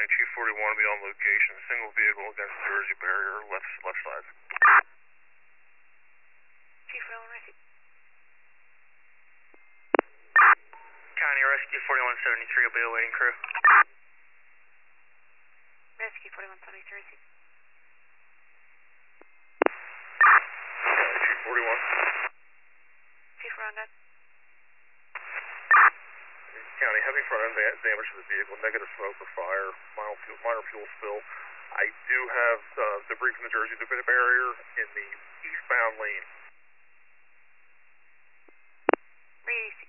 County 241 will be on location. Single vehicle against Jersey barrier, left side. Chief Rowan Rescue. County Rescue 4173 will be awaiting crew. Rescue 4173. County 241. Chief Rowan. County, heavy front end damage to the vehicle, negative smoke or fire, minor fuel spill. I do have debris from the Jersey barrier in the eastbound lane. Ready,